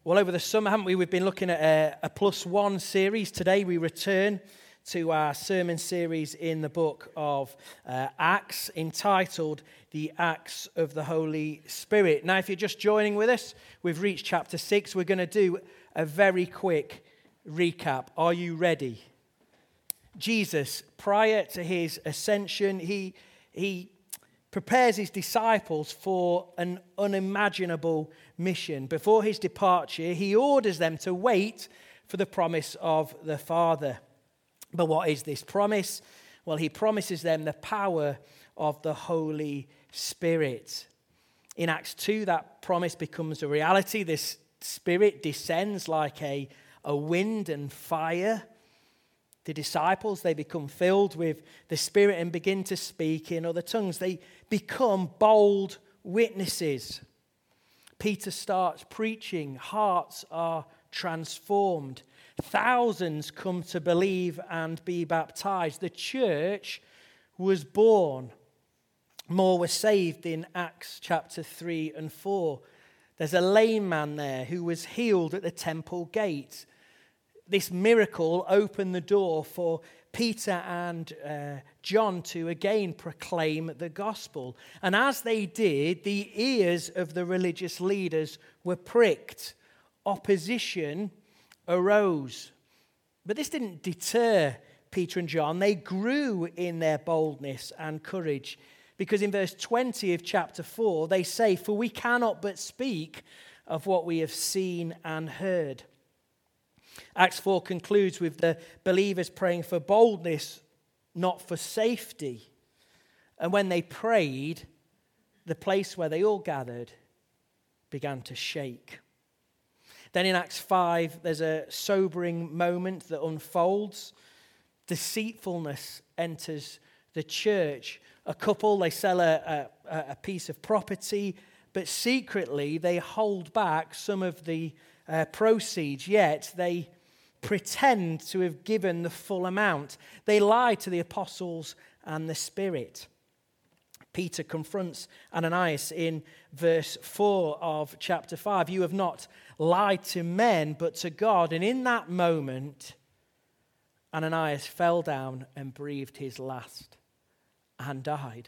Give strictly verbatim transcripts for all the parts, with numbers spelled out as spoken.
Well, over the summer, haven't we? We've been looking at a, a plus one series. Today we return to our sermon series in the book of uh, Acts, entitled The Acts of the Holy Spirit. Now, if you're just joining with us, we've reached chapter six. We're going to do a very quick recap. Are you ready? Jesus, prior to his ascension, he he prepares his disciples for an unimaginable mission. Before his departure, he orders them to wait for the promise of the Father. But what is this promise? Well, he promises them the power of the Holy Spirit. In Acts two, that promise becomes a reality. This Spirit descends like a, a wind and fire. The disciples, they become filled with the Spirit and begin to speak in other tongues. They become bold witnesses. Peter starts preaching. Hearts are transformed. Thousands come to believe and be baptized. The church was born. More were saved in Acts chapter three and four. There's a lame man there who was healed at the temple gate. This miracle opened the door for Peter and uh, John to again proclaim the gospel. And as they did, the ears of the religious leaders were pricked. Opposition arose. But this didn't deter Peter and John. They grew in their boldness and courage. Because in verse twenty of chapter four, they say, "For we cannot but speak of what we have seen and heard." Acts four concludes with the believers praying for boldness, not for safety. And when they prayed, the place where they all gathered began to shake. Then in Acts five, there's a sobering moment that unfolds. Deceitfulness enters the church. A couple, they sell a, a, a piece of property, but secretly they hold back some of the uh, proceeds, yet they pretend to have given the full amount. They lie to the apostles and the Spirit. Peter confronts Ananias in verse four of chapter five. "You have not lied to men, but to God." And in that moment, Ananias fell down and breathed his last and died.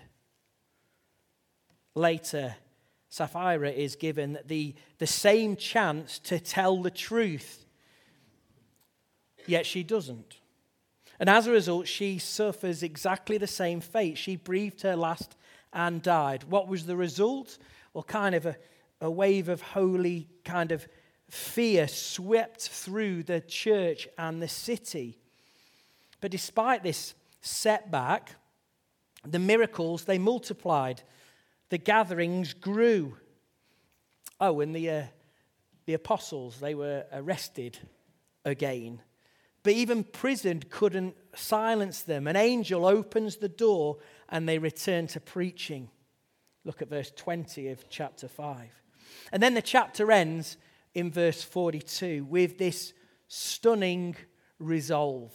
Later, Sapphira is given the, the same chance to tell the truth, yet she doesn't. And as a result, she suffers exactly the same fate. She breathed her last and died. What was the result? Well, kind of a, a wave of holy kind of fear swept through the church and the city. But despite this setback, the miracles, they multiplied. The gatherings grew. Oh, and the, uh, the apostles, they were arrested again. But even prison couldn't silence them. An angel opens the door and they return to preaching. Look at verse twenty of chapter five. And then the chapter ends in verse forty-two with this stunning resolve.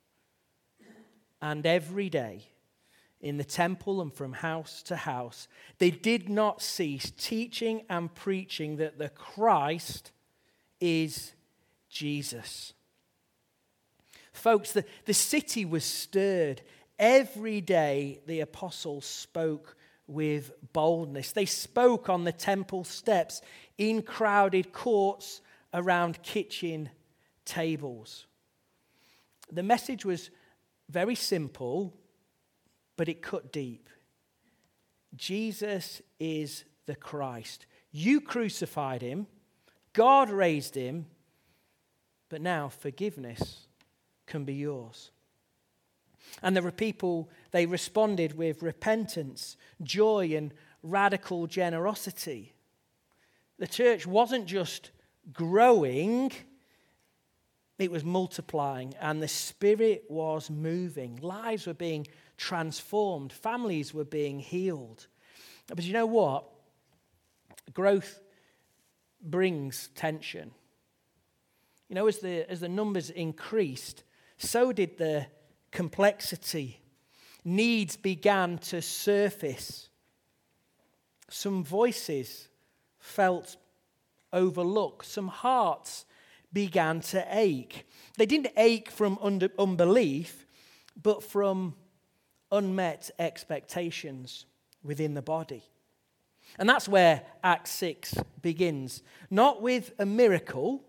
"And every day, in the temple and from house to house, they did not cease teaching and preaching that the Christ is Jesus." Folks, the, the city was stirred. Every day the apostles spoke with boldness. They spoke on the temple steps, in crowded courts, around kitchen tables. The message was very simple, but it cut deep. Jesus is the Christ. You crucified him. God raised him. But now forgiveness can be yours. And there were people, they responded with repentance, joy, and radical generosity. The church wasn't just growing, it was multiplying, and the Spirit was moving. Lives were being transformed. Families were being healed. But you know what? Growth brings tension. You know, as the, as the numbers increased, so did the complexity. Needs began to surface. Some voices felt overlook. Some hearts began to ache. They didn't ache from under, unbelief, but from unmet expectations within the body. And that's where Acts six begins. Not with a miracle,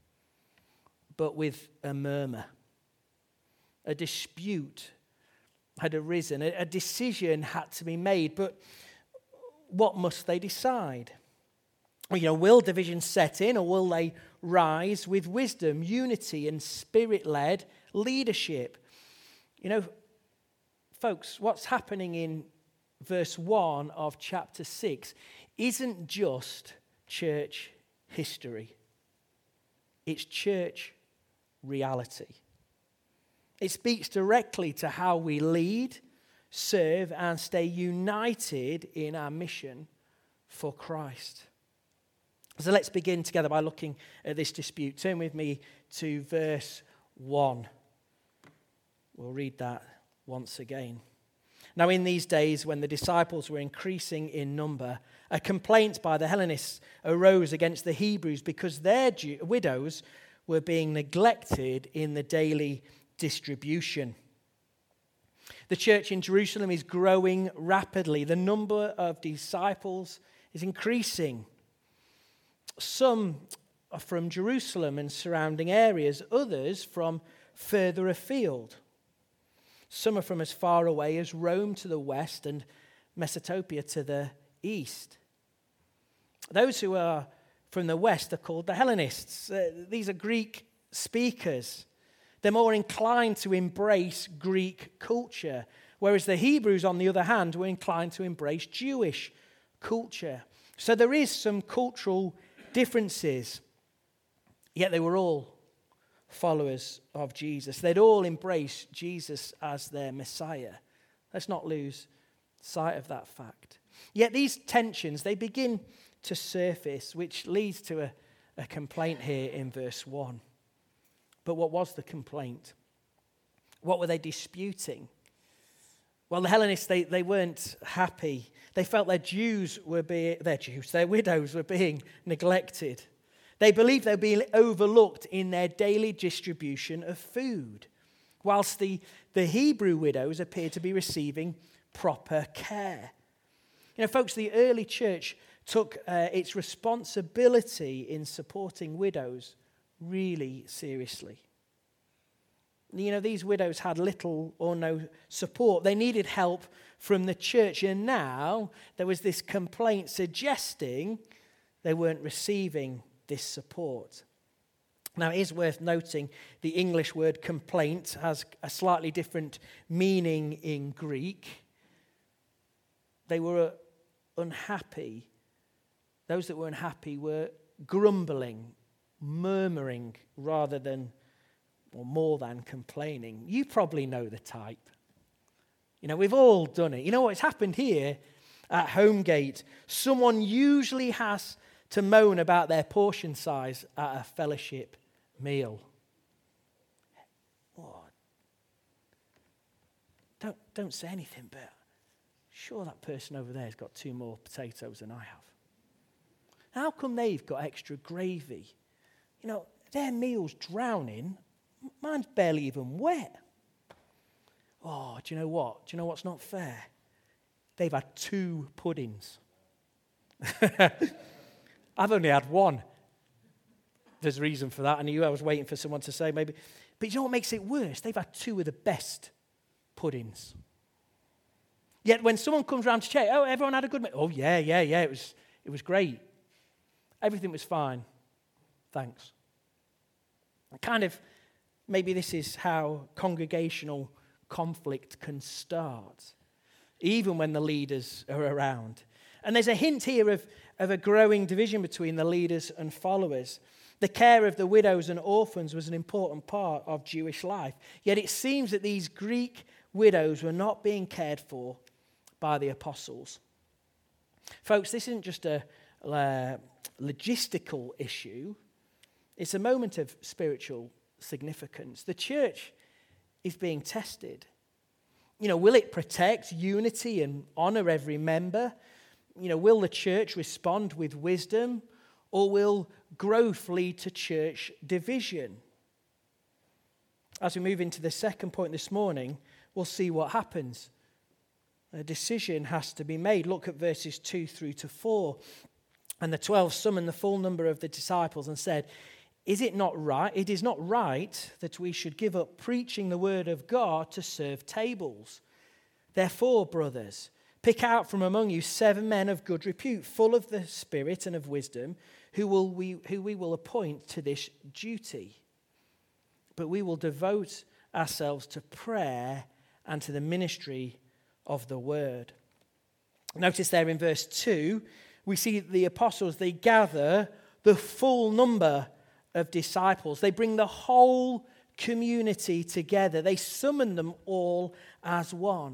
but with a murmur. A dispute had arisen. A decision had to be made. But what must they decide? Well, you know, will division set in, or will they rise with wisdom, unity, and spirit-led leadership? You know, folks, what's happening in verse one of chapter six isn't just church history. It's church reality. It speaks directly to how we lead, serve, and stay united in our mission for Christ. So let's begin together by looking at this dispute. Turn with me to verse one. We'll read that once again. Now, in these days, when the disciples were increasing in number, a complaint by the Hellenists arose against the Hebrews because their Jew- widows were being neglected in the daily distribution. The church in Jerusalem is growing rapidly. The number of disciples is increasing. Some are from Jerusalem and surrounding areas, others from further afield. Some are from as far away as Rome to the west and Mesopotamia to the east. Those who are from the west are called the Hellenists. Uh, these are Greek speakers. They're more inclined to embrace Greek culture, whereas the Hebrews, on the other hand, were inclined to embrace Jewish culture. So there is some cultural differences, yet they were all followers of Jesus. They'd all embrace Jesus as their Messiah. Let's not lose sight of that fact. Yet these tensions, they begin to surface, which leads to a, a complaint here in verse one. But what was the complaint? What were they disputing? Well, the Hellenists, they, they weren't happy. They felt their Jews were being, their Jews, their widows were being neglected. They believed they were being overlooked in their daily distribution of food, whilst the, the Hebrew widows appeared to be receiving proper care. You know, folks, the early church took uh, its responsibility in supporting widows really seriously. You know, these widows had little or no support. They needed help from the church, and now there was this complaint suggesting they weren't receiving this support. Now, it is worth noting the English word complaint has a slightly different meaning in Greek. They were unhappy. Those that were unhappy were grumbling, murmuring, rather than, or more than, complaining. You probably know the type. You know, we've all done it. You know what's happened here at Homegate? Someone usually has to moan about their portion size at a fellowship meal. Oh, don't, don't say anything, but sure that person over there has got two more potatoes than I have. How come they've got extra gravy? You know, their meal's drowning. Mine's barely even wet. Oh, do you know what? Do you know what's not fair? They've had two puddings. I've only had one. There's a reason for that. I knew I was waiting for someone to say maybe. But you know what makes it worse? They've had two of the best puddings. Yet when someone comes around to check, oh, everyone had a good meal. Oh, yeah, yeah, yeah, it was, it was great. Everything was fine. Thanks. Kind of, maybe this is how congregational conflict can start, even when the leaders are around. And there's a hint here of, of a growing division between the leaders and followers. The care of the widows and orphans was an important part of Jewish life. Yet it seems that these Greek widows were not being cared for by the apostles. Folks, this isn't just a uh, logistical issue. It's a moment of spiritual significance. The church is being tested. You know, will it protect unity and honor every member? You know, will the church respond with wisdom, Or will growth lead to church division? As we move into the second point this morning, we'll see what happens. A decision has to be made. Look at verses two through to four. And the twelve summoned the full number of the disciples and said, Is it not right? It is not right that we should give up preaching the word of God to serve tables. Therefore, brothers, pick out from among you seven men of good repute, full of the Spirit and of wisdom, who will we who we will appoint to this duty. But we will devote ourselves to prayer and to the ministry of the word. Notice there in verse two, we see the apostles, they gather the full number of disciples. They bring the whole community together. They summon them all as one.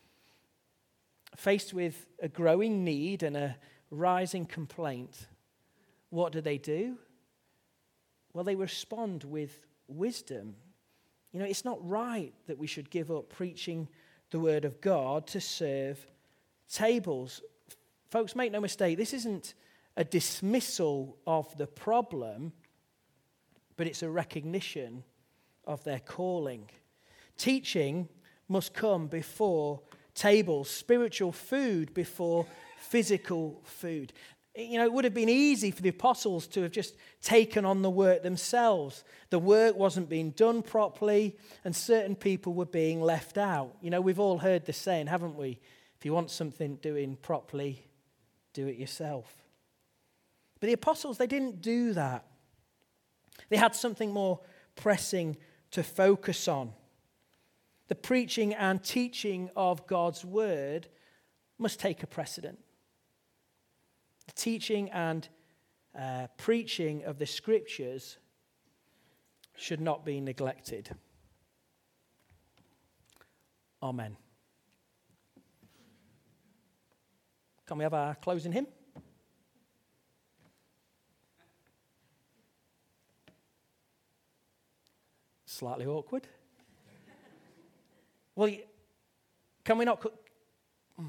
Faced with a growing need and a rising complaint, what do they do? Well, they respond with wisdom. You know, it's not right that we should give up preaching the word of God to serve tables. Folks, make no mistake, this isn't a dismissal of the problem, but it's a recognition of their calling. Teaching must come before tables, spiritual food before physical food. You know, it would have been easy for the apostles to have just taken on the work themselves. The work wasn't being done properly, and certain people were being left out. You know, we've all heard the saying, haven't we? If you want something doing properly, do it yourself. But the apostles, they didn't do that. They had something more pressing to focus on. The preaching and teaching of God's word must take a precedent. The teaching and uh, preaching of the scriptures should not be neglected. Amen. Can we have our closing hymn? Slightly awkward. Well, can we not... Co- mm.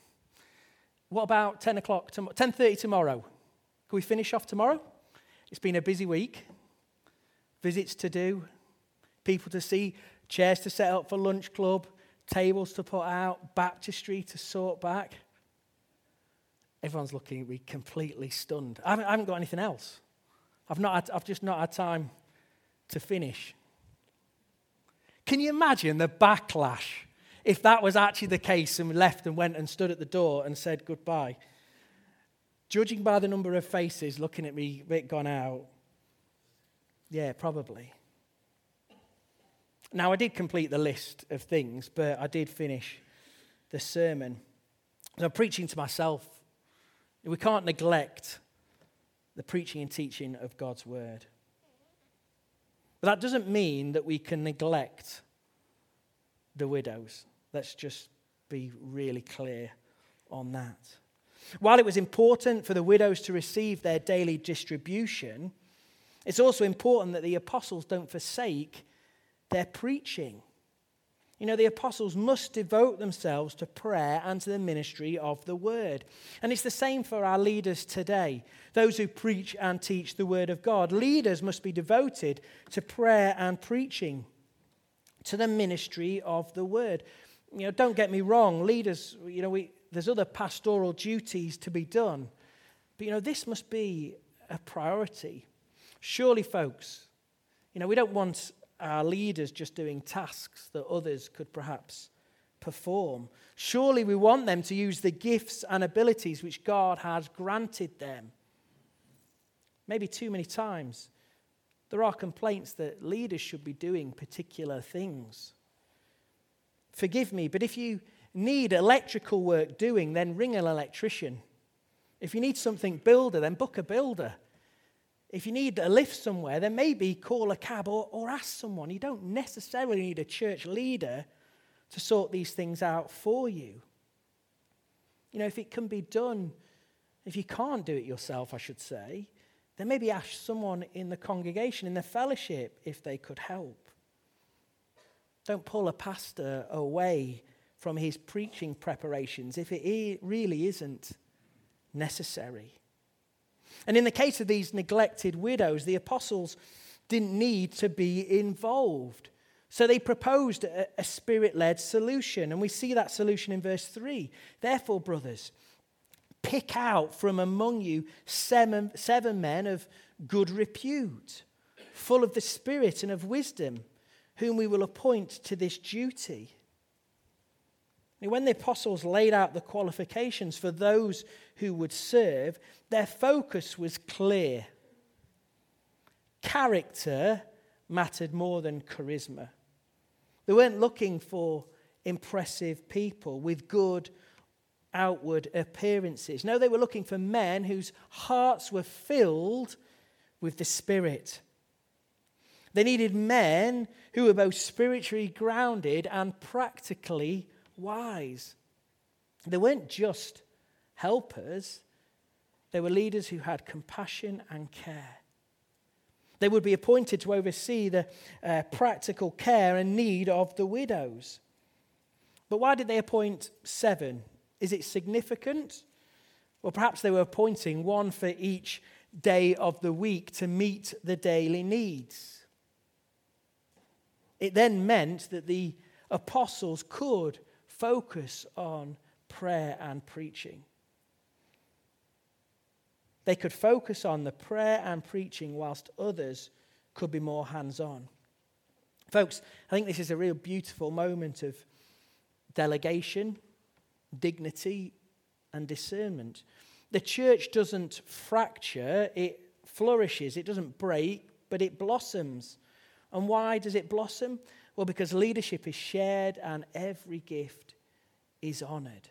What about ten o'clock, tom- ten thirty tomorrow? Can we finish off tomorrow? It's been a busy week. Visits to do, people to see, chairs to set up for lunch club, tables to put out, baptistry to sort back. Everyone's looking at me completely stunned. I haven't, I haven't got anything else. I've not. Had, I've just not had time to finish. Can you imagine the backlash if that was actually the case and we left and went and stood at the door and said goodbye? Judging by the number of faces looking at me a bit gone out, yeah, probably. Now, I did complete the list of things, but I did finish the sermon. So I'm preaching to myself. We can't neglect the preaching and teaching of God's word. But that doesn't mean that we can neglect the widows. Let's just be really clear on that. While it was important for the widows to receive their daily distribution, it's also important that the apostles don't forsake their preaching. You know, the apostles must devote themselves to prayer and to the ministry of the word. And it's the same for our leaders today, those who preach and teach the word of God. Leaders must be devoted to prayer and preaching, to the ministry of the word. You know, don't get me wrong, leaders, you know, we, there's other pastoral duties to be done. But, you know, this must be a priority. Surely, folks, you know, we don't want our leaders just doing tasks that others could perhaps perform. Surely we want them to use the gifts and abilities which God has granted them. Maybe too many times there are complaints that leaders should be doing particular things. Forgive me, but if you need electrical work doing, then ring an electrician. If you need something builder, then book a builder. If you need a lift somewhere, then maybe call a cab or, or ask someone. You don't necessarily need a church leader to sort these things out for you. You know, if it can be done, if you can't do it yourself, I should say, then maybe ask someone in the congregation, in the fellowship, if they could help. Don't pull a pastor away from his preaching preparations if it really isn't necessary. And in the case of these neglected widows, the apostles didn't need to be involved. So they proposed a, a spirit-led solution, and we see that solution in verse three. Therefore, brothers, pick out from among you seven, seven men of good repute, full of the Spirit and of wisdom, whom we will appoint to this duty. And when the apostles laid out the qualifications for those who would serve, their focus was clear. Character mattered more than charisma. They weren't looking for impressive people with good outward appearances. No, they were looking for men whose hearts were filled with the Spirit. They needed men who were both spiritually grounded and practically wise. They weren't just helpers. They were leaders who had compassion and care. They would be appointed to oversee the uh, practical care and need of the widows. But why did they appoint seven? Is it significant? Well, perhaps they were appointing one for each day of the week to meet the daily needs. It then meant that the apostles could focus on prayer and preaching. They could focus on the prayer and preaching whilst others could be more hands-on. Folks, I think this is a real beautiful moment of delegation, dignity, and discernment. The church doesn't fracture, it flourishes. It doesn't break, but it blossoms. And why does it blossom? Well, because leadership is shared and every gift is honored.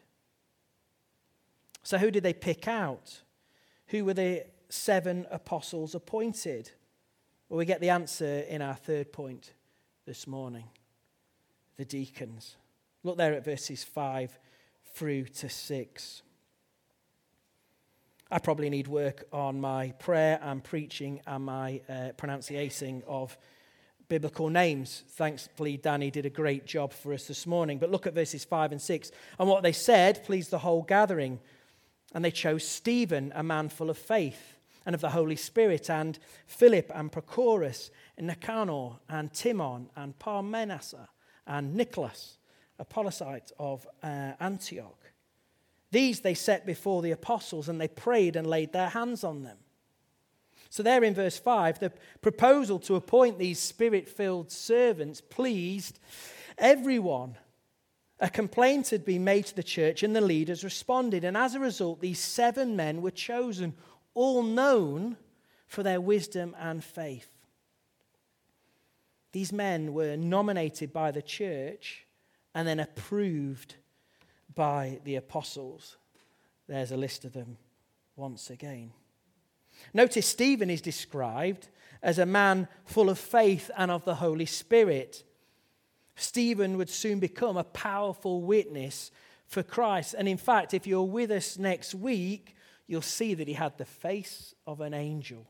So who did they pick out? Who were the seven apostles appointed? Well, we get the answer in our third point this morning. The deacons. Look there at verses five through to six. I probably need work on my prayer and preaching and my uh, pronunciating of biblical names. Thankfully, Danny did a great job for us this morning. But look at verses five and six. And what they said pleased the whole gathering. And they chose Stephen, a man full of faith and of the Holy Spirit, and Philip and Prochorus, and Nicanor, and Timon, and Parmenas, and Nicholas, a Polysite of uh, Antioch. These they set before the apostles, and they prayed and laid their hands on them. So there in verse five, the proposal to appoint these spirit-filled servants pleased everyone. A complaint had been made to the church, and the leaders responded. And as a result, these seven men were chosen, all known for their wisdom and faith. These men were nominated by the church and then approved by the apostles. There's a list of them once again. Notice Stephen is described as a man full of faith and of the Holy Spirit. Stephen would soon become a powerful witness for Christ. And in fact, if you're with us next week, you'll see that he had the face of an angel.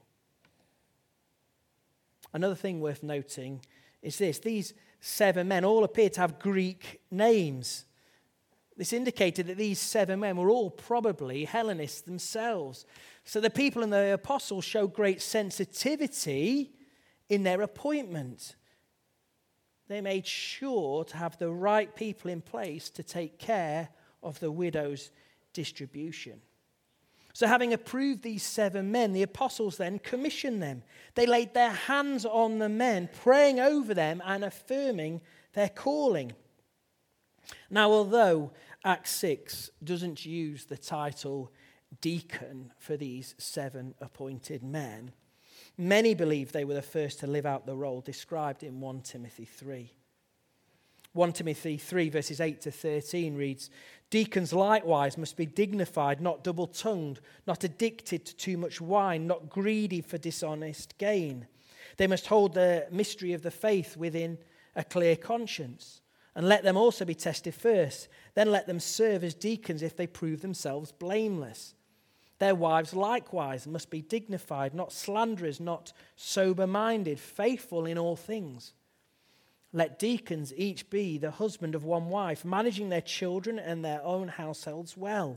Another thing worth noting is this. These seven men all appear to have Greek names. This indicated that these seven men were all probably Hellenists themselves. So the people and the apostles showed great sensitivity in their appointment. They made sure to have the right people in place to take care of the widow's distribution. So having approved these seven men, the apostles then commissioned them. They laid their hands on the men, praying over them and affirming their calling. Now, although Acts six doesn't use the title deacon for these seven appointed men, many believe they were the first to live out the role described in First Timothy three. First Timothy three verses eight to thirteen reads, "Deacons likewise must be dignified, not double-tongued, not addicted to too much wine, not greedy for dishonest gain. They must hold the mystery of the faith within a clear conscience. And let them also be tested first. Then let them serve as deacons if they prove themselves blameless. Their wives likewise must be dignified, not slanderers, not sober-minded, faithful in all things. Let deacons each be the husband of one wife, managing their children and their own households well.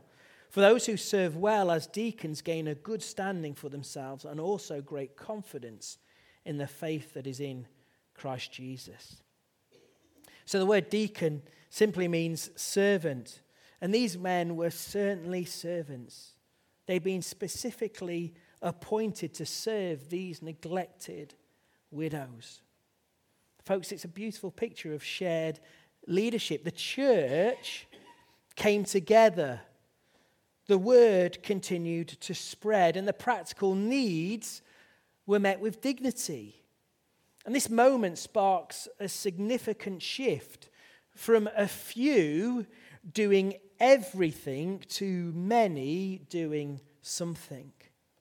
For those who serve well as deacons gain a good standing for themselves and also great confidence in the faith that is in Christ Jesus. So the word deacon simply means servant. And these men were certainly servants. They'd been specifically appointed to serve these neglected widows. Folks, it's a beautiful picture of shared leadership. The church came together. The word continued to spread, and the practical needs were met with dignity. And this moment sparks a significant shift from a few doing everything to many doing something.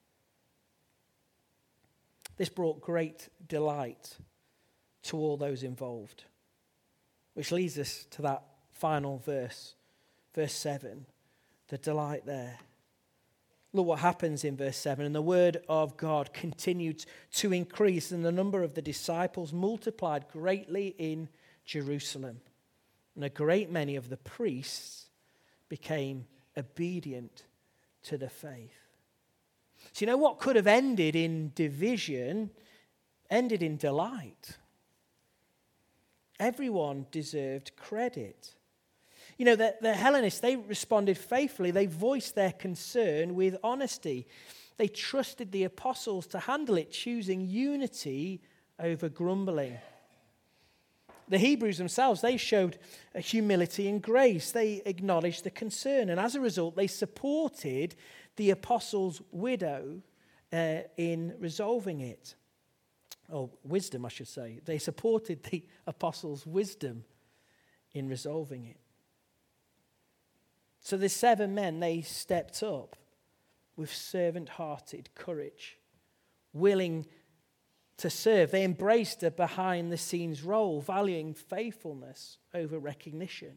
This brought great delight to all those involved, which leads us to that final verse, verse seven, the delight there. Look what happens in verse seven. And the word of God continued to increase, and the number of the disciples multiplied greatly in Jerusalem. And a great many of the priests became obedient to the faith. So you know what could have ended in division, ended in delight. Everyone deserved credit. You know, the, the Hellenists, they responded faithfully. They voiced their concern with honesty. They trusted the apostles to handle it, choosing unity over grumbling. The Hebrews themselves, they showed humility and grace. They acknowledged the concern, and as a result, they supported the apostles' widow uh, in resolving it. Or wisdom, I should say. They supported the apostles' wisdom in resolving it. So the seven men, they stepped up with servant-hearted courage, willing to serve. They embraced a behind-the-scenes role, valuing faithfulness over recognition.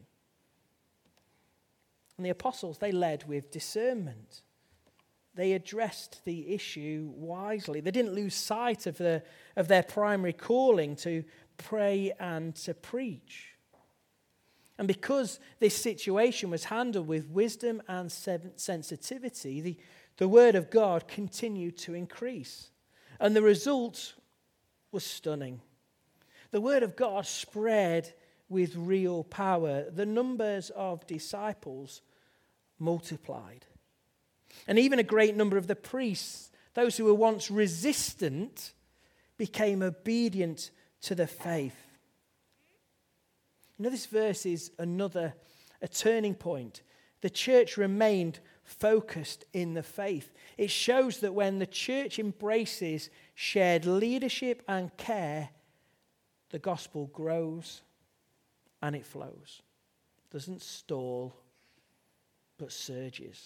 And the apostles, they led with discernment. They addressed the issue wisely. They didn't lose sight of, the, of their primary calling to pray and to preach. And because this situation was handled with wisdom and sensitivity, the, the word of God continued to increase. And the result was stunning. The word of God spread with real power. The numbers of disciples multiplied. And even a great number of the priests, those who were once resistant, became obedient to the faith. You know, this verse is another, a turning point. The church remained focused in the faith. It shows that when the church embraces shared leadership and care, the gospel grows and it flows. It doesn't stall, but surges.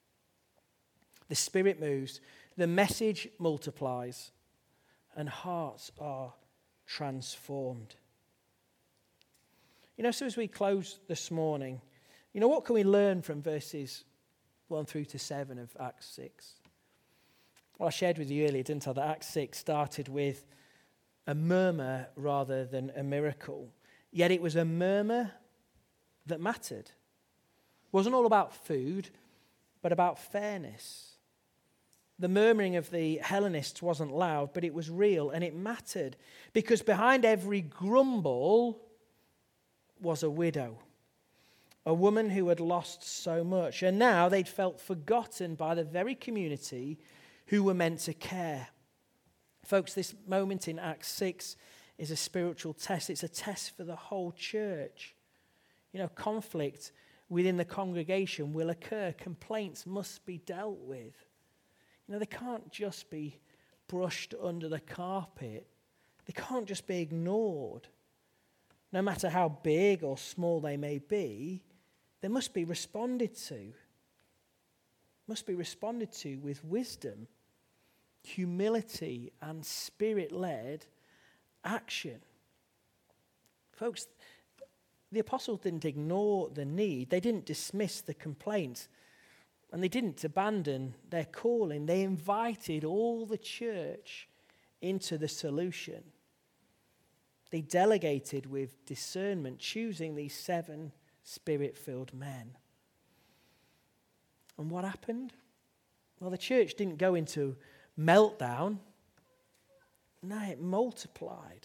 The Spirit moves, the message multiplies, and hearts are transformed. You know, so as we close this morning, you know, what can we learn from verses one through to seven of Acts six? Well, I shared with you earlier, didn't I, that Acts six started with a murmur rather than a miracle. Yet it was a murmur that mattered. It wasn't all about food, but about fairness. The murmuring of the Hellenists wasn't loud, but it was real, and it mattered. Because behind every grumble was a widow, a woman who had lost so much. And now they'd felt forgotten by the very community who were meant to care. Folks, this moment in Acts six is a spiritual test. It's a test for the whole church. You know, conflict within the congregation will occur. Complaints must be dealt with. You know, they can't just be brushed under the carpet. They can't just be ignored. No matter how big or small they may be, they must be responded to. Must be responded to with wisdom, humility, and spirit-led action. Folks, the apostles didn't ignore the need. They didn't dismiss the complaints. And they didn't abandon their calling. They invited all the church into the solution. They delegated with discernment, choosing these seven spirit-filled men. And what happened? Well, the church didn't go into meltdown. No, it multiplied.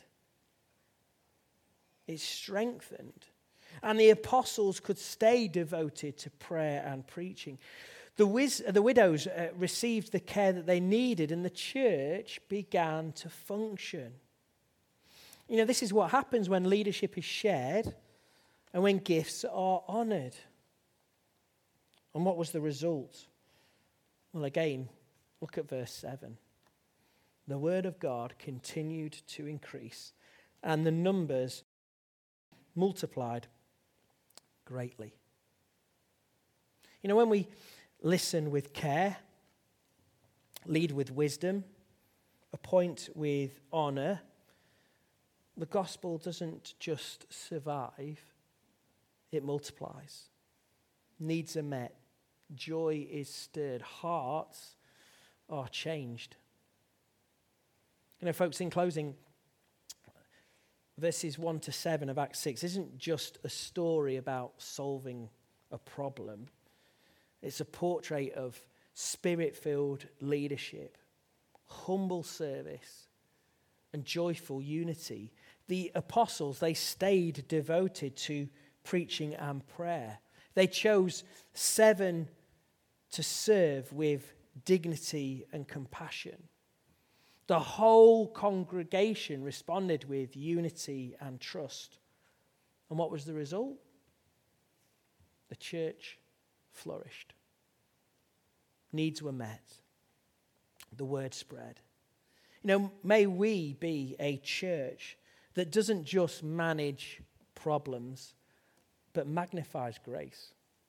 It strengthened. And the apostles could stay devoted to prayer and preaching. The, wiz- the widows uh, received the care that they needed, and the church began to function. You know, this is what happens when leadership is shared and when gifts are honoured. And what was the result? Well, again, look at verse seven. The word of God continued to increase, and the numbers multiplied greatly. You know, when we listen with care, lead with wisdom, appoint with honour, the gospel doesn't just survive, it multiplies. Needs are met, joy is stirred, hearts are changed. You know, folks, in closing, verses one to seven of Acts six isn't just a story about solving a problem. It's a portrait of spirit-filled leadership, humble service, and joyful unity. The apostles, they stayed devoted to preaching and prayer. They chose seven to serve with dignity and compassion. The whole congregation responded with unity and trust. And what was the result? The church flourished. Needs were met. The word spread. You know, may we be a church that doesn't just manage problems, but magnifies grace.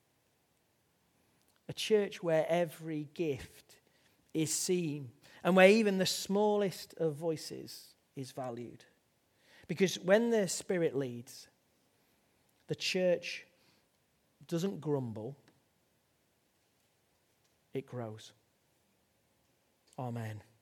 A church where every gift is seen and where even the smallest of voices is valued. Because when the Spirit leads, the church doesn't grumble, it grows. Amen.